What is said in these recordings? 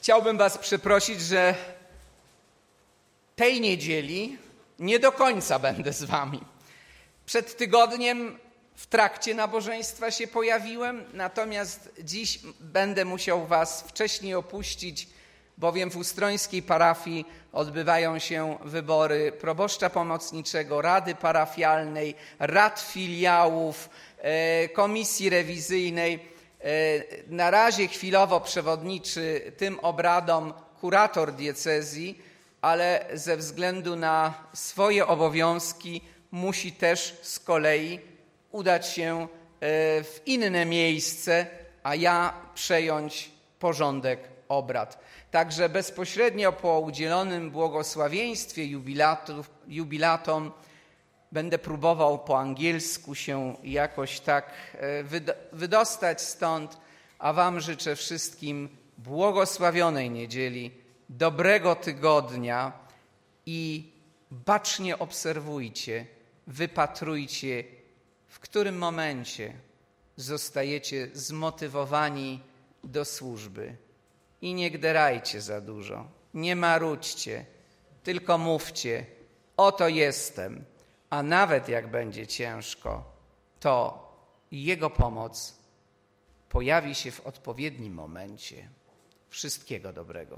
Chciałbym was przeprosić, że tej niedzieli nie do końca będę z wami. Przed tygodniem w trakcie nabożeństwa się pojawiłem, natomiast dziś będę musiał was wcześniej opuścić, bowiem w ustrońskiej parafii odbywają się wybory proboszcza pomocniczego, rady parafialnej, rad filiałów, komisji rewizyjnej. Na razie chwilowo przewodniczy tym obradom kurator diecezji, ale ze względu na swoje obowiązki musi też z kolei udać się w inne miejsce, a ja przejąć porządek obrad. Także bezpośrednio po udzielonym błogosławieństwie jubilatom będę próbował po angielsku się jakoś tak wydostać stąd, a wam życzę wszystkim błogosławionej niedzieli, dobrego tygodnia i bacznie obserwujcie, wypatrujcie, w którym momencie zostajecie zmotywowani do służby. I nie gderajcie za dużo, nie marudźcie, tylko mówcie, oto jestem. A nawet jak będzie ciężko, to Jego pomoc pojawi się w odpowiednim momencie. Wszystkiego dobrego.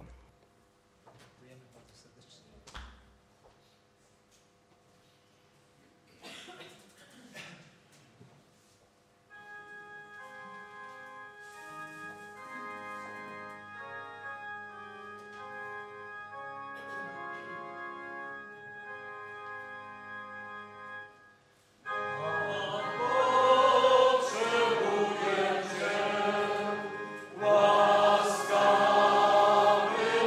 Łaskawy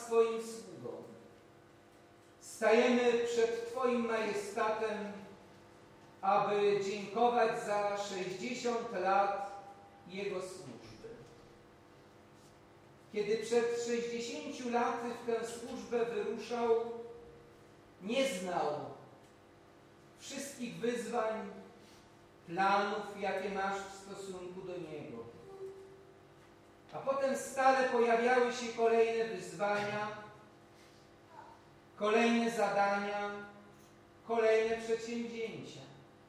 swoim sługą. Stajemy przed Twoim majestatem, aby dziękować za 60 lat Jego służby. Kiedy przed 60 laty w tę służbę wyruszał, nie znał wszystkich wyzwań, planów, jakie masz w stosunku do Niego. A potem stale pojawiały się kolejne wyzwania, kolejne zadania, kolejne przedsięwzięcia.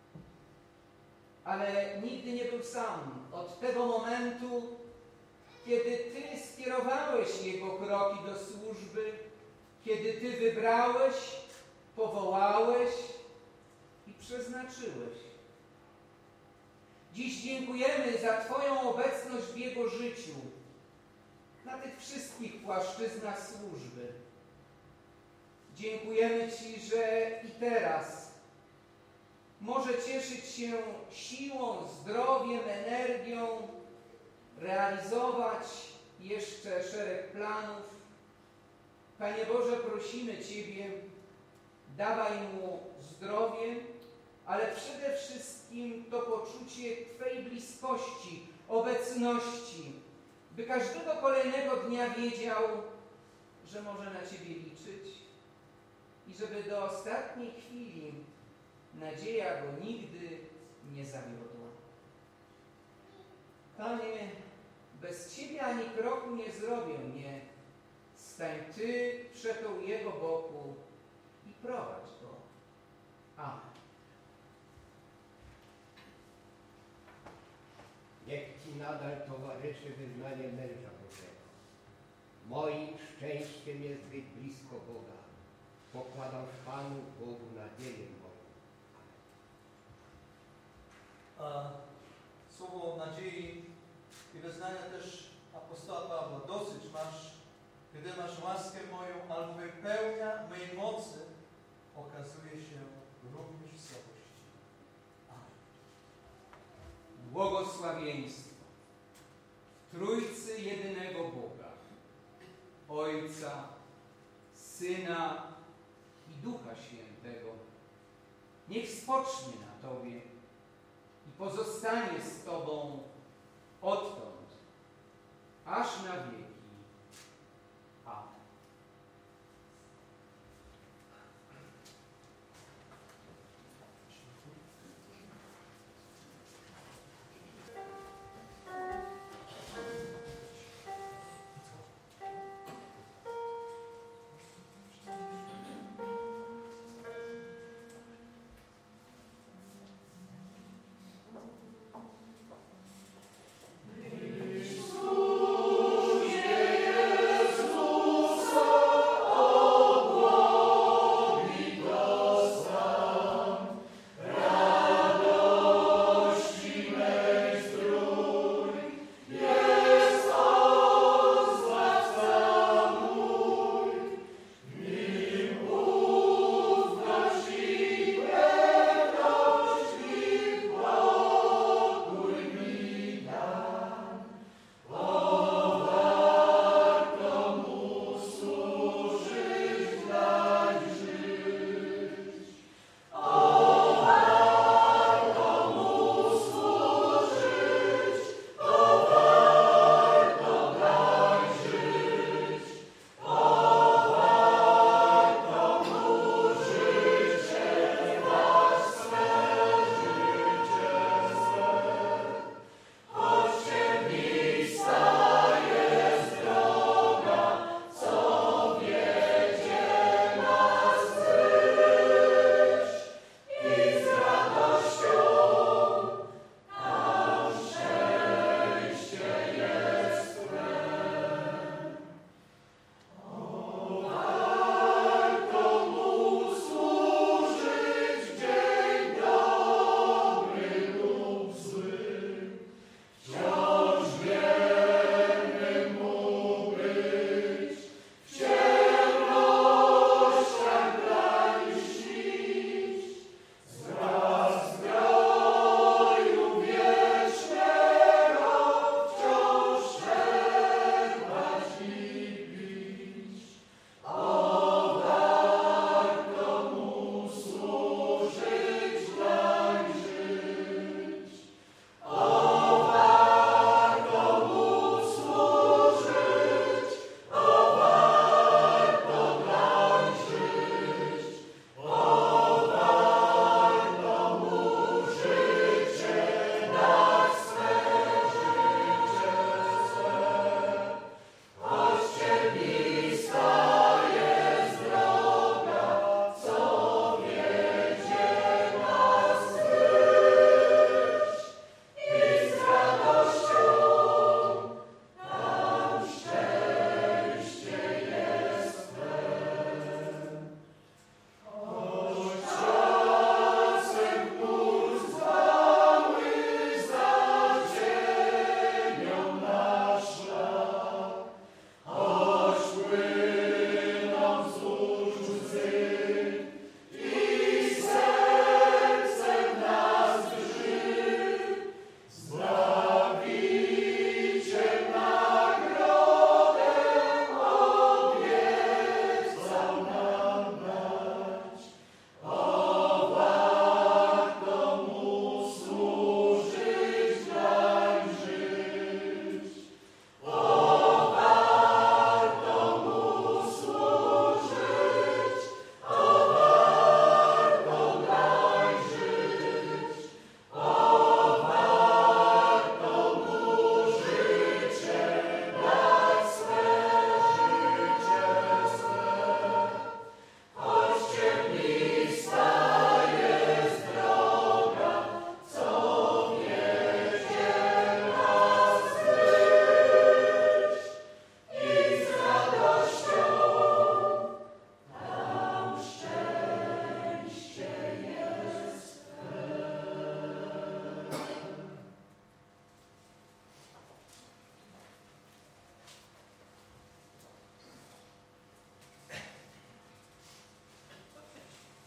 Ale nigdy nie był sam. Od tego momentu, kiedy Ty skierowałeś Jego kroki do służby, kiedy Ty wybrałeś, powołałeś i przeznaczyłeś. Dziś dziękujemy za Twoją obecność w Jego życiu, na tych wszystkich płaszczyznach służby. Dziękujemy Ci, że i teraz może cieszyć się siłą, zdrowiem, energią, realizować jeszcze szereg planów. Panie Boże, prosimy Ciebie, dawaj mu zdrowie, ale przede wszystkim to poczucie Twej bliskości, obecności, by każdego kolejnego dnia wiedział, że może na Ciebie liczyć i żeby do ostatniej chwili nadzieja go nigdy nie zawiodła. Panie, bez Ciebie ani kroku nie zrobię mnie. Stań Ty przeto u Jego boku i prowadź go. Amen. Niech Ci nadal towarzyszy wyznanie męża Bożego. Moim szczęściem jest być blisko Boga. Pokładam w Panu Bogu nadzieję moją. A słowo nadziei i wyznania też apostoła Pawła. Dosyć masz, gdy masz łaskę moją, albowiem pełnia mej mocy okazuje się również w słabości. Amen. Błogosławieństwo Trójcy jedynego Boga, Ojca, Syna i Ducha Świętego, niech spocznie na Tobie i pozostanie z Tobą odtąd, aż na wieki. Amen. Chrystus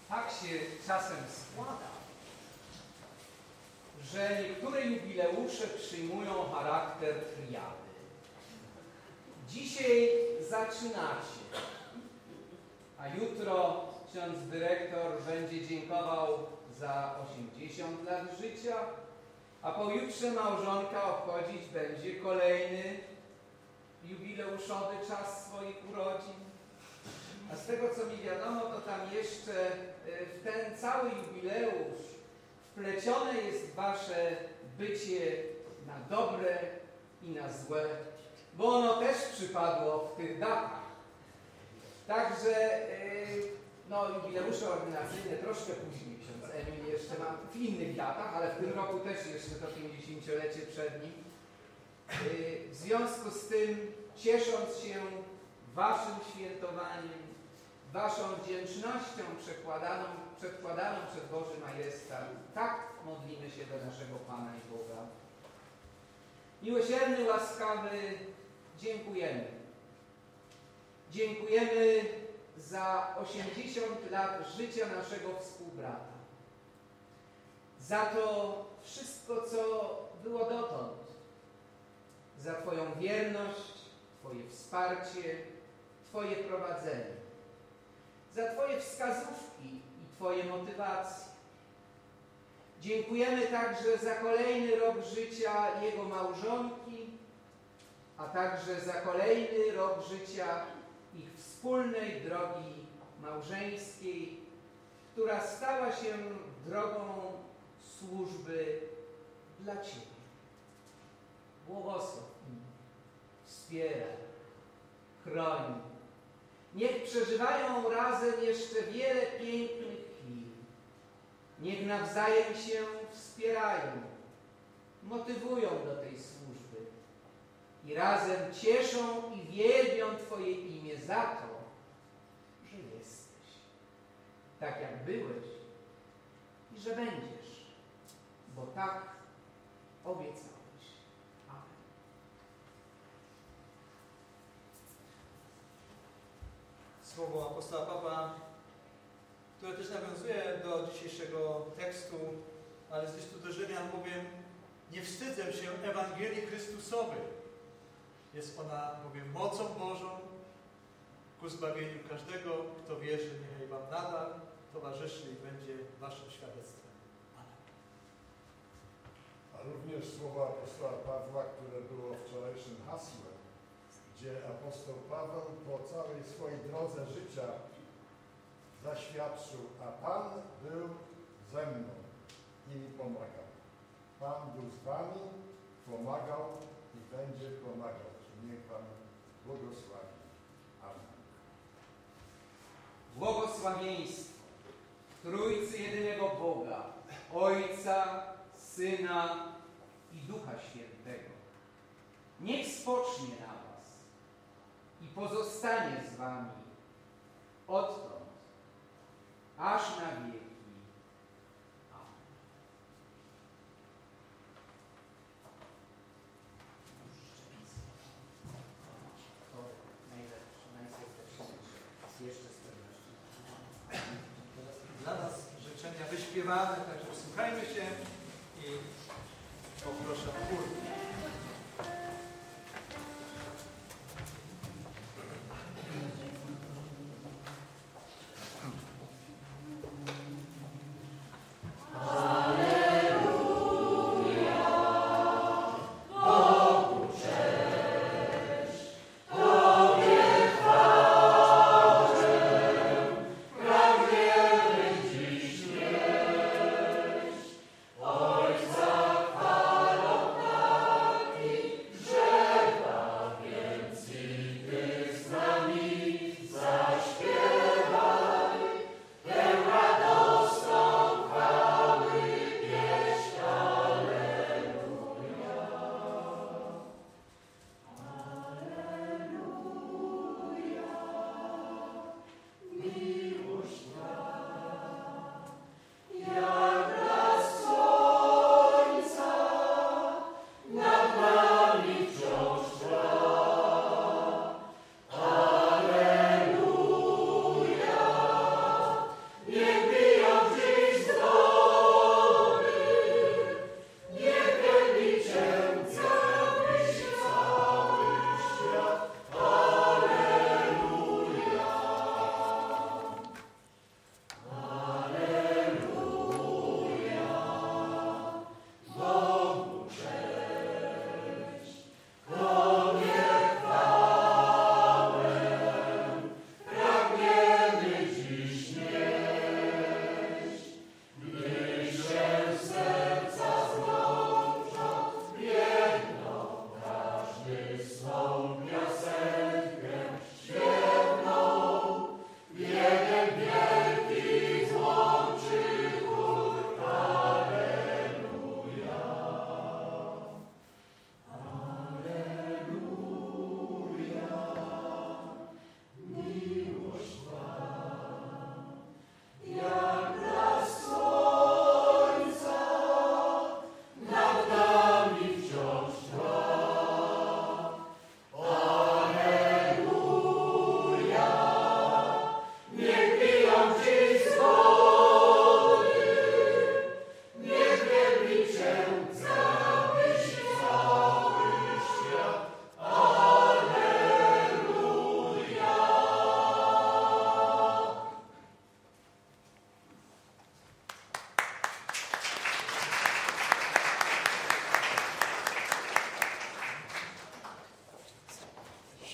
Tak się czasem składa, że niektóre jubileusze przyjmują charakter triady. Dzisiaj zaczynacie, a jutro ksiądz dyrektor będzie dziękował za 80 lat życia, a pojutrze małżonka obchodzić będzie kolejny jubileuszowy czas swoich urodzin. A z tego, co mi wiadomo, to tam jeszcze w ten cały jubileusz wplecione jest wasze bycie na dobre i na złe, bo ono też przypadło w tych datach. Także jubileusze ordynacyjne troszkę później ksiądz Emil jeszcze mam w innych datach, ale w tym roku też jeszcze to 50-lecie przed nim. W związku z tym, ciesząc się waszym świętowaniem, waszą wdzięcznością przedkładaną przed Boży Majestat, tak modlimy się do naszego Pana i Boga. Miłosierny, łaskawy, dziękujemy. Dziękujemy za 80 lat życia naszego współbrata. Za to wszystko, co było dotąd. Za Twoją wierność, Twoje wsparcie, Twoje prowadzenie. Za Twoje wskazówki i Twoje motywacje. Dziękujemy także za kolejny rok życia jego małżonki, a także za kolejny rok życia ich wspólnej drogi małżeńskiej, która stała się drogą służby dla Ciebie. Błogosław im, wspieraj, chroń. Niech przeżywają razem jeszcze wiele pięknych chwil. Niech nawzajem się wspierają, motywują do tej służby i razem cieszą i wielbią Twoje imię za to, że jesteś, tak jak byłeś i że będziesz, bo tak obiecałeś. Amen. Słowo apostoła Pawła, które też nawiązuje do dzisiejszego tekstu, ale z listu do Rzymian bowiem nie wstydzę się Ewangelii Chrystusowej. Jest ona bowiem mocą Bożą ku zbawieniu każdego, kto wierzy. Niechaj Wam nadal towarzyszy i będzie Waszym świadectwem. Amen. A również słowa apostoła Pawła, które było wczorajszym hasłem, gdzie apostoł Paweł po całej swojej drodze życia zaświadczył, a Pan był ze mną i mi pomagał. Pan był z Wami, pomagał i będzie pomagał. Niech Pan błogosławi. Amen. Błogosławieństwo Trójcy jedynego Boga, Ojca, Syna i Ducha Świętego, niech spocznie na Was i pozostanie z Wami odtąd, aż na wieki. Amen. To najlepsze, najserdeczniejsze. Jeszcze z pewnością. Dla nas życzenia wyśpiewane, także wsłuchajmy się i poproszę o chór. Ojca chwalą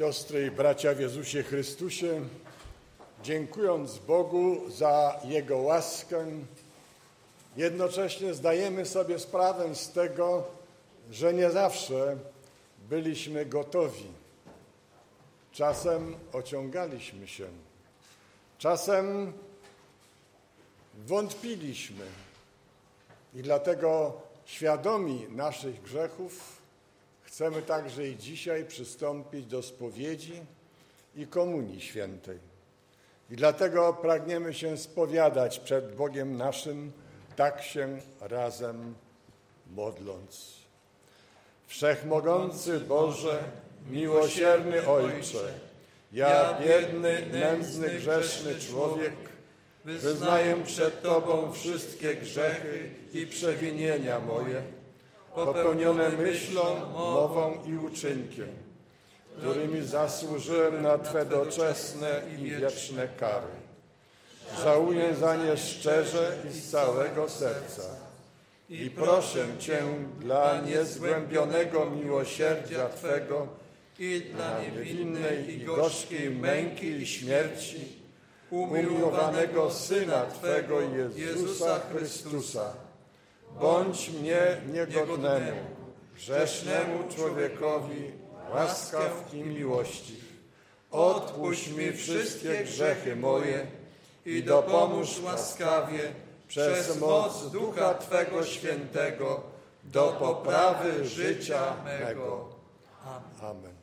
Siostry i bracia w Jezusie Chrystusie, dziękując Bogu za Jego łaskę, jednocześnie zdajemy sobie sprawę z tego, że nie zawsze byliśmy gotowi. Czasem ociągaliśmy się, czasem wątpiliśmy i dlatego świadomi naszych grzechów chcemy także i dzisiaj przystąpić do spowiedzi i komunii świętej. I dlatego pragniemy się spowiadać przed Bogiem naszym, tak się razem modląc. Wszechmogący Boże, miłosierny Ojcze, ja biedny, nędzny, grzeszny człowiek, wyznaję przed Tobą wszystkie grzechy i przewinienia moje, popełnione myślą, mową i uczynkiem, którymi zasłużyłem na Twe doczesne i wieczne kary. Żałuję za nie szczerze i z całego serca i proszę Cię dla niezgłębionego miłosierdzia Twego i dla niewinnej i gorzkiej męki i śmierci umiłowanego Syna Twego Jezusa Chrystusa. Bądź mnie niegodnemu, grzesznemu człowiekowi łaskaw i miłościw. Odpuść mi wszystkie grzechy moje i dopomóż łaskawie przez moc Ducha Twego Świętego do poprawy życia mego. Amen.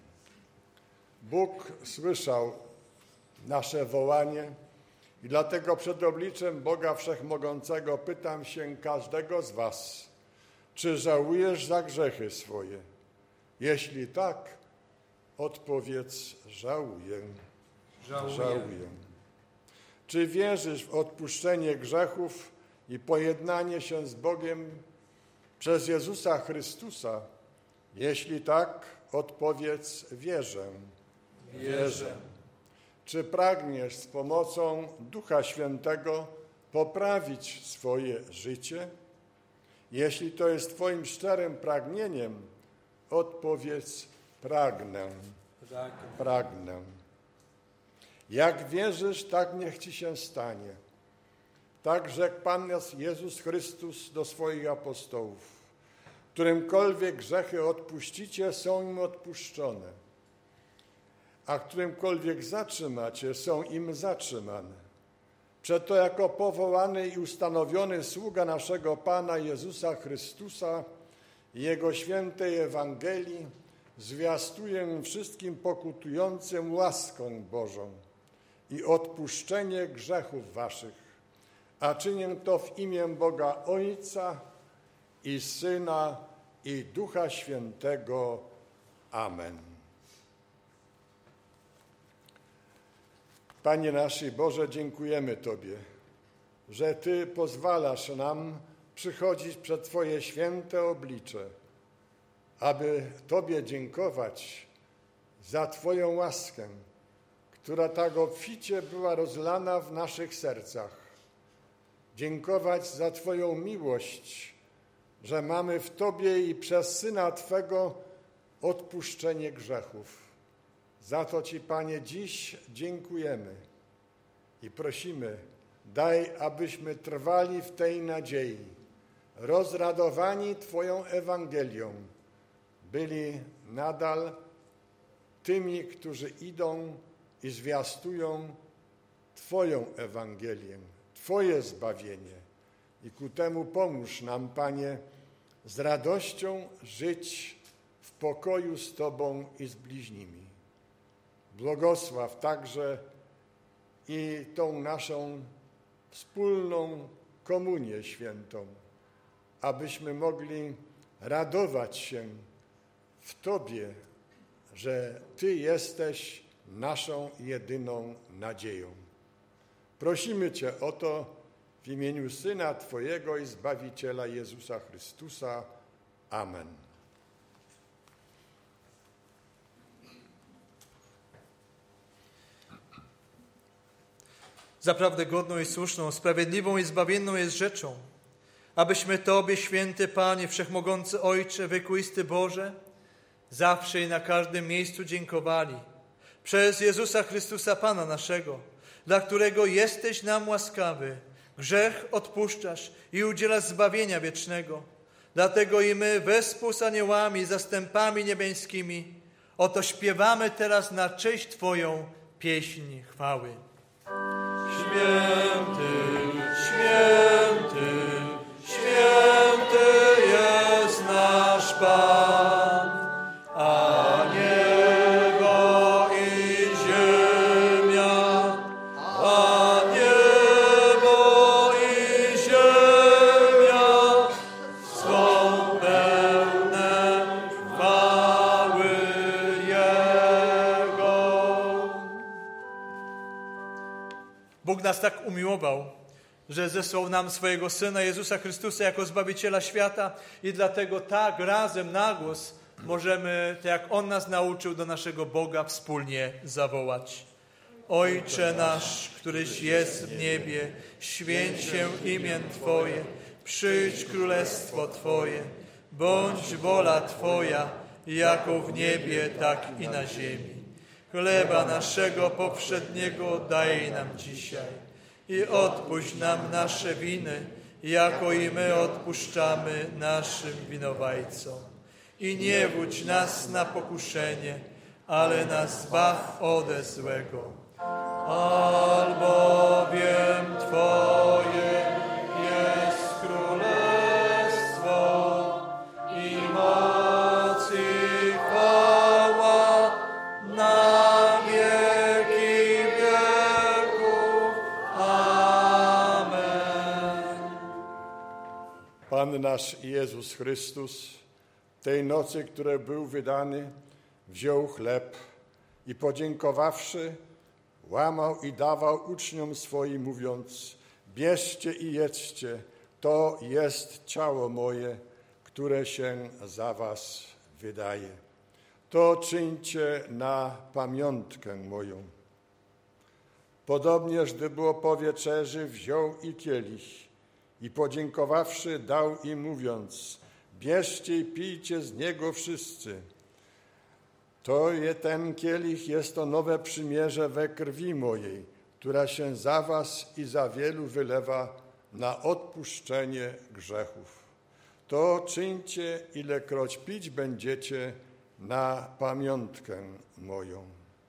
Bóg słyszał nasze wołanie i dlatego przed obliczem Boga Wszechmogącego pytam się każdego z was, czy żałujesz za grzechy swoje? Jeśli tak, odpowiedz: żałuję. Żałuję. Czy wierzysz w odpuszczenie grzechów i pojednanie się z Bogiem przez Jezusa Chrystusa? Jeśli tak, odpowiedz: wierzę. Wierzę. Czy pragniesz z pomocą Ducha Świętego poprawić swoje życie? Jeśli to jest Twoim szczerym pragnieniem, odpowiedz: pragnę. Pragnę. Jak wierzysz, tak niech Ci się stanie. Tak rzekł Pan Jezus Chrystus do swoich apostołów. Którymkolwiek grzechy odpuścicie, są im odpuszczone, a którymkolwiek zatrzymacie, są im zatrzymane. Przeto jako powołany i ustanowiony sługa naszego Pana Jezusa Chrystusa i Jego świętej Ewangelii zwiastuję wszystkim pokutującym łaskę Bożą i odpuszczenie grzechów waszych, a czynię to w imię Boga Ojca i Syna i Ducha Świętego. Amen. Panie nasz i Boże, dziękujemy Tobie, że Ty pozwalasz nam przychodzić przed Twoje święte oblicze, aby Tobie dziękować za Twoją łaskę, która tak obficie była rozlana w naszych sercach. Dziękować za Twoją miłość, że mamy w Tobie i przez Syna Twego odpuszczenie grzechów. Za to Ci, Panie, dziś dziękujemy i prosimy, daj, abyśmy trwali w tej nadziei, rozradowani Twoją Ewangelią, byli nadal tymi, którzy idą i zwiastują Twoją Ewangelię, Twoje zbawienie. I ku temu pomóż nam, Panie, z radością żyć w pokoju z Tobą i z bliźnimi. Błogosław także i tą naszą wspólną komunię świętą, abyśmy mogli radować się w Tobie, że Ty jesteś naszą jedyną nadzieją. Prosimy Cię o to w imieniu Syna Twojego i Zbawiciela Jezusa Chrystusa. Amen. Zaprawdę godną i słuszną, sprawiedliwą i zbawienną jest rzeczą, abyśmy Tobie, święty Panie, Wszechmogący Ojcze, wiekuisty Boże, zawsze i na każdym miejscu dziękowali przez Jezusa Chrystusa Pana naszego, dla którego jesteś nam łaskawy, grzech odpuszczasz i udzielasz zbawienia wiecznego. Dlatego i my wespół z aniołami i zastępami niebieskimi oto śpiewamy teraz na cześć Twoją pieśń chwały. Święty, święty, święty jest nasz Pan, a niebo i ziemia, a niebo i ziemia są pełne chwały Jego. Bóg nas tak umiłował, że zesłał nam swojego Syna Jezusa Chrystusa jako Zbawiciela świata i dlatego tak razem na głos możemy, tak jak On nas nauczył, do naszego Boga wspólnie zawołać. Ojcze nasz, któryś jest w niebie, święć się imię Twoje, przyjdź królestwo Twoje, bądź wola Twoja, jako w niebie, tak i na ziemi. Chleba naszego powszedniego daj nam dzisiaj i odpuść nam nasze winy, jako i my odpuszczamy naszym winowajcom. I nie wódź nas na pokuszenie, ale nas zbaw ode złego. Albowiem Twoje jest królestwo i moc i chwała na wieki wieków. Amen. Pan nasz Jezus Chrystus tej nocy, której był wydany, wziął chleb i podziękowawszy, łamał i dawał uczniom swoim, mówiąc: bierzcie i jedzcie, to jest ciało moje, które się za was wydaje. To czyńcie na pamiątkę moją. Podobnież, gdy było po wieczerzy, wziął i kielich i podziękowawszy, dał im, mówiąc: bierzcie i pijcie z niego wszyscy. Ten kielich jest to nowe przymierze we krwi mojej, która się za was i za wielu wylewa na odpuszczenie grzechów. To czyńcie, ilekroć pić będziecie, na pamiątkę moją.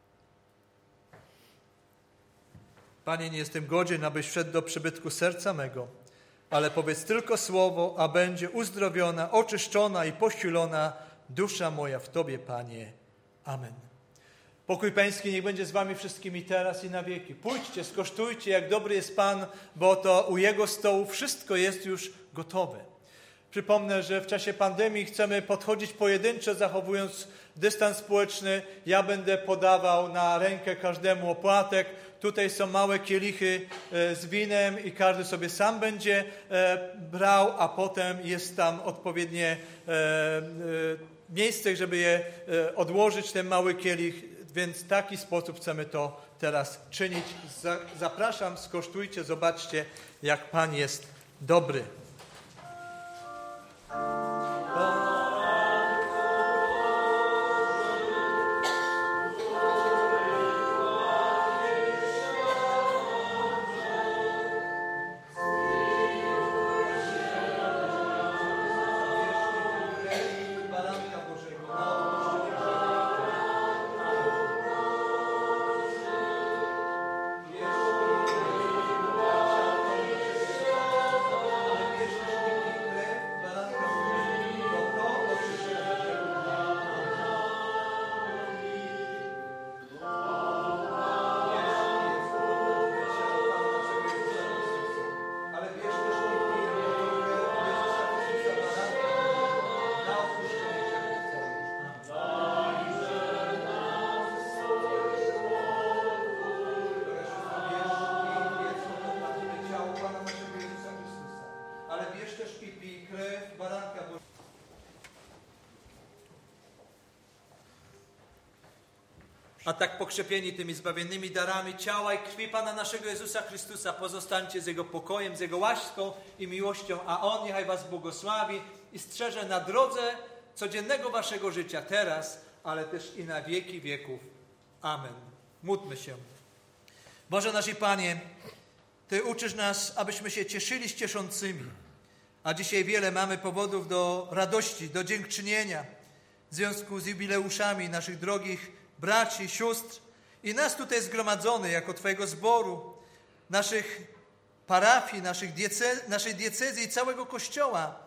Panie, nie jestem godzien, abyś wszedł do przybytku serca mego, ale powiedz tylko słowo, a będzie uzdrowiona, oczyszczona i posilona dusza moja w Tobie, Panie. Amen. Pokój Pański niech będzie z wami wszystkimi teraz i na wieki. Pójdźcie, skosztujcie, jak dobry jest Pan, bo to u Jego stołu wszystko jest już gotowe. Przypomnę, że w czasie pandemii chcemy podchodzić pojedynczo, zachowując dystans społeczny. Ja będę podawał na rękę każdemu opłatek. Tutaj są małe kielichy z winem i każdy sobie sam będzie brał, a potem jest tam odpowiednie miejsce, żeby je odłożyć, ten mały kielich, więc w taki sposób chcemy to teraz czynić. Zapraszam, skosztujcie, zobaczcie, jak Pan jest dobry. A tak pokrzepieni tymi zbawiennymi darami ciała i krwi Pana naszego Jezusa Chrystusa, pozostańcie z Jego pokojem, z Jego łaską i miłością, a On niechaj was błogosławi i strzeże na drodze codziennego waszego życia teraz, ale też i na wieki wieków. Amen. Módlmy się. Boże nasz i Panie, Ty uczysz nas, abyśmy się cieszyli z cieszącymi, a dzisiaj wiele mamy powodów do radości, do dziękczynienia w związku z jubileuszami naszych drogich braci, sióstr i nas tutaj zgromadzonych jako Twojego zboru, naszych parafii, naszej diecezji i całego Kościoła.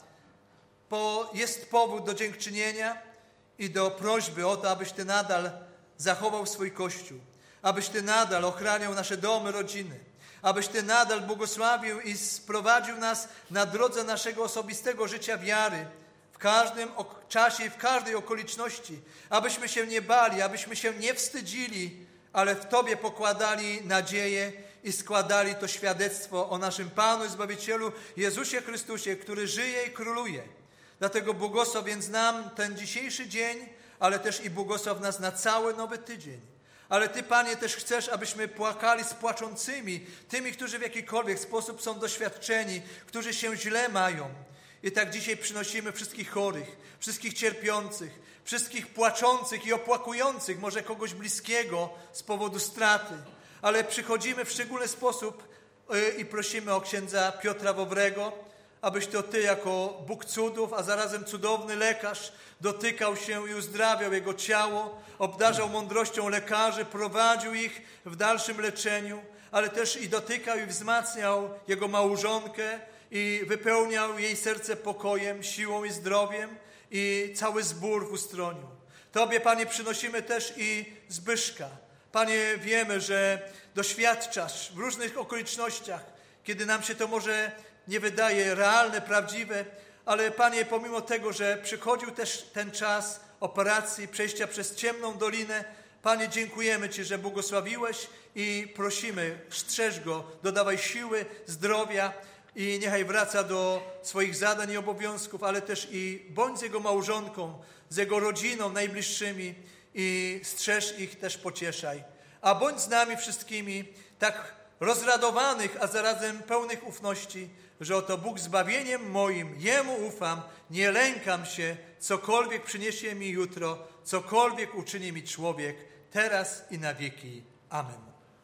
Jest powód do dziękczynienia i do prośby o to, abyś Ty nadal zachował swój Kościół, abyś Ty nadal ochraniał nasze domy, rodziny, abyś Ty nadal błogosławił i sprowadził nas na drodze naszego osobistego życia wiary w każdym czasie i w każdej okoliczności, abyśmy się nie bali, abyśmy się nie wstydzili, ale w Tobie pokładali nadzieję i składali to świadectwo o naszym Panu i Zbawicielu Jezusie Chrystusie, który żyje i króluje. Dlatego błogosław więc nam ten dzisiejszy dzień, ale też i błogosław nas na cały nowy tydzień. Ale Ty, Panie, też chcesz, abyśmy płakali z płaczącymi, tymi, którzy w jakikolwiek sposób są doświadczeni, którzy się źle mają. I tak dzisiaj przynosimy wszystkich chorych, wszystkich cierpiących, wszystkich płaczących i opłakujących, może kogoś bliskiego z powodu straty. Ale przychodzimy w szczególny sposób i prosimy o księdza Piotra Wawrego, abyś to Ty jako Bóg cudów, a zarazem cudowny lekarz dotykał się i uzdrawiał jego ciało, obdarzał mądrością lekarzy, prowadził ich w dalszym leczeniu, ale też i dotykał i wzmacniał jego małżonkę i wypełniał jej serce pokojem, siłą i zdrowiem i cały zbór w Ustroniu. Tobie, Panie, przynosimy też i Zbyszka. Panie, wiemy, że doświadczasz w różnych okolicznościach, kiedy nam się to może nie wydaje realne, prawdziwe, ale Panie, pomimo tego, że przychodził też ten czas operacji, przejścia przez ciemną dolinę, Panie, dziękujemy Ci, że błogosławiłeś i prosimy, strzeż go, dodawaj siły, zdrowia i niechaj wraca do swoich zadań i obowiązków, ale też i bądź z jego małżonką, z jego rodziną najbliższymi i strzeż ich, też pocieszaj. A bądź z nami wszystkimi tak rozradowanych, a zarazem pełnych ufności, że oto Bóg zbawieniem moim, Jemu ufam, nie lękam się, cokolwiek przyniesie mi jutro, cokolwiek uczyni mi człowiek, teraz i na wieki. Amen.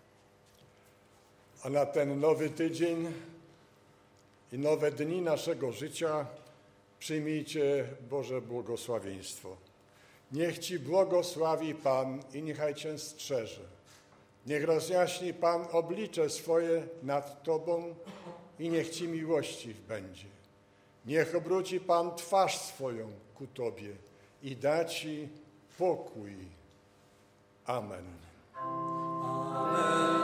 A na ten nowy tydzień i nowe dni naszego życia przyjmijcie Boże błogosławieństwo. Niech Ci błogosławi Pan i niechaj Cię strzeże. Niech rozjaśni Pan oblicze swoje nad Tobą i niech Ci miłościw będzie. Niech obróci Pan twarz swoją ku Tobie i da Ci pokój. Amen. Amen.